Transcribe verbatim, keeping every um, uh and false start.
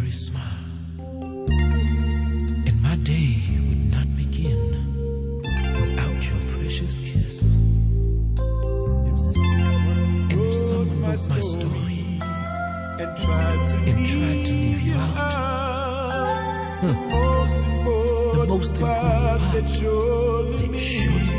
very smile, and my day would not begin without your precious kiss. And if someone wrote my story and tried to, and tried to leave you out, huh, the most important part, they'd surely